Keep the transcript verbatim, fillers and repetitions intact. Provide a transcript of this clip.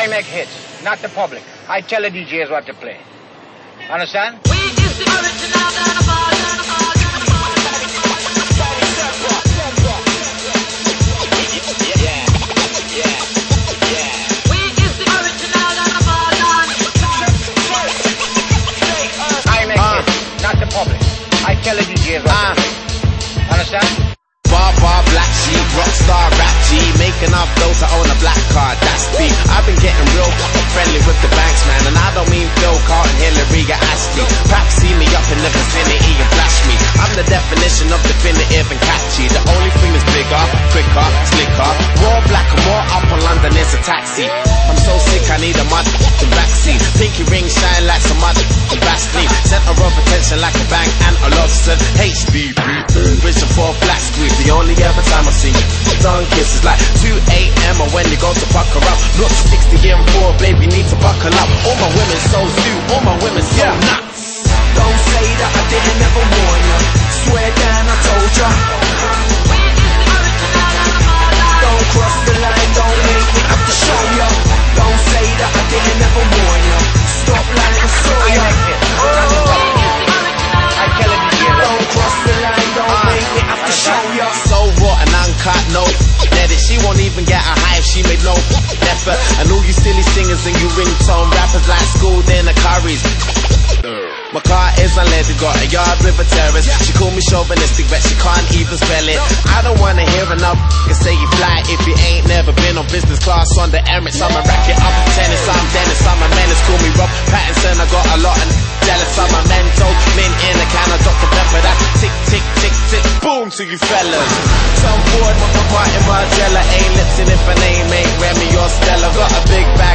make hits, not the public. I tell the D Js what to play. Understand? We is the original Dynamite. I tell the D Js what uh, to play. Understand? Bar bar black sheep, rockstar rap G, making up those that own a black card, that's me. I've been getting real friendly with the banks, man, and I don't mean Phil Carlton, Hillary, or Ashley. Perhaps see me up in the vicinity and flash me. I'm the definition of definitive and catchy. The only thing that's bigger, quicker, slicker, more black and more up on London is a taxi. I'm so sick I need a mud vaccine. Pinky ring shine like some mud Vaseline. Center of attention like a bang and a lobster. H B B, vision for a flat squeeze. The only ever time I see you tongue kisses like two A M or when you go to pucker up. Look sixty and four, baby, need to buckle up. All my women so zoo, all my women so yeah. nuts. Don't say that I didn't ever warn ya. Swear down, I told ya. Don't cross the line, don't make me have to show ya. Don't say that I didn't ever warn ya. Stop lying, I saw ya. I tell the D Js don't cross the line, don't make me have to show ya. So raw and uncut, no let it. She won't even get a high if she made no effort. And all you silly singers and you ringtone rappers like school dinner curries. My car is unleaded, got a yard with a terrace. She call me chauvinistic, but she can't even spell it. I don't wanna hear enough you say you fly if you ain't never been on business class on the Emirates. I'm a racket, I'm a tennis, I'm Dennis, I'm a menace. Call me Rob Pattinson, I got a lot of jealous. I'm a mental, mint in a can of Doctor Pepper. That's tick, tick, tick, tick, boom to you fellas. Some bored with my part in Margiela, ain't lips in if her name ain't Remy or Stella. Got a big bag